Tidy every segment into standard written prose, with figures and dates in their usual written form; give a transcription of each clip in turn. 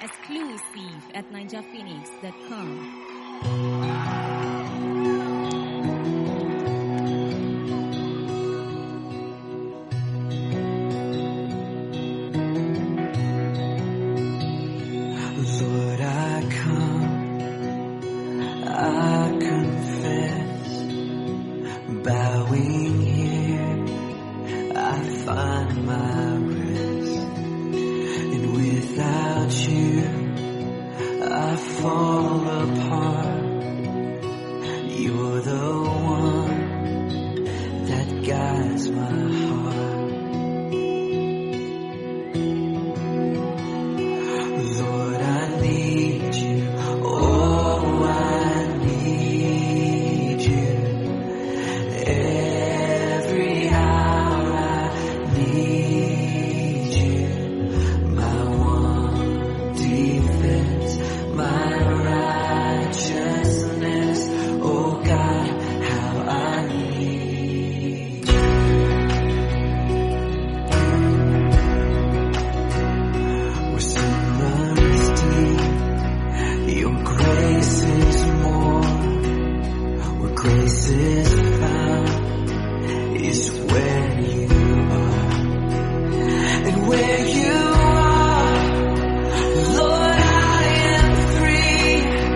Exclusive at ninjaphoenix.com. Lord, I come, I confess, bowing here, I find my rest, and without you, I fall apart. You're the one that guides my heart. Lord, I need you. Oh, I need you. Every hour I need you. My one defense, my righteousness. Oh God, how I need you. Where sin runs deep, your grace is more. Where grace is found is where you are. And where you are, Lord, I am free.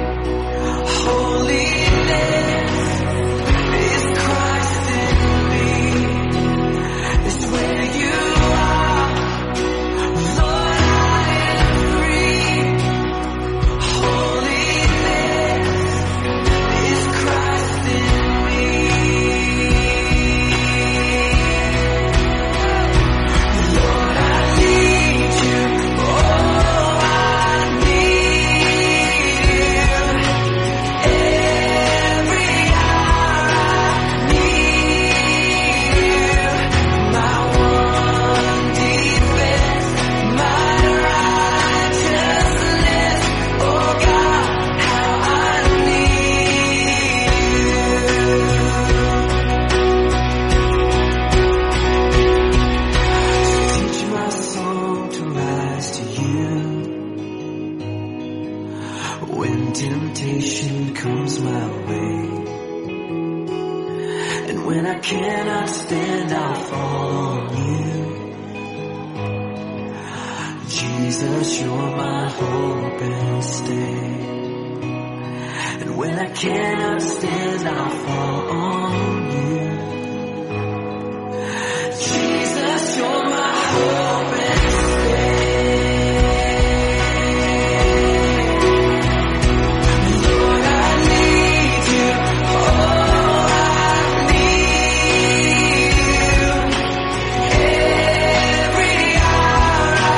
Holiness is Christ in me. It's where you are, Lord, I am free. Holiness is Christ in me. Lord, I need you. Oh, I need you. Every hour I need you. My one defense, my righteousness. Oh God, how I need you. Teach my soul to rise to you. When temptation comes my way, and when I cannot stand, I'll fall on you. Jesus, you're my hope and stay. And when I cannot stand, I'll fall on you. Jesus, you're my hope and stay. Lord, I need you. Oh, I need you. Every hour I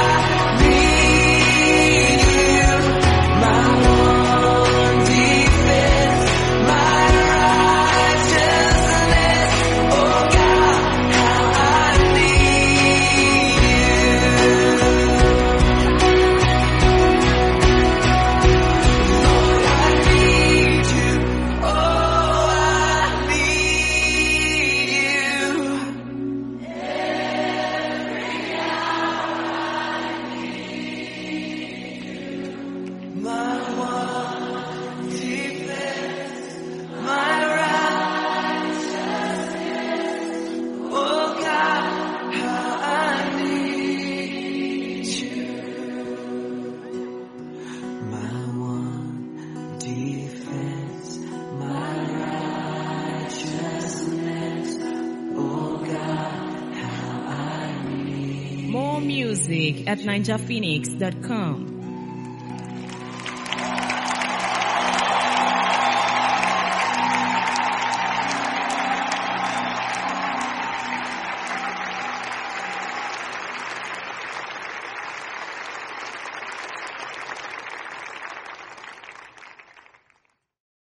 need you. My one defense, my righteousness. Oh God, how I need you. Lord, I need you. Oh, I need you. My one defense, my righteousness. Oh God, how I need you. My one defense, my righteousness. Oh God, how I need you. More music at ninjaphoenix.com.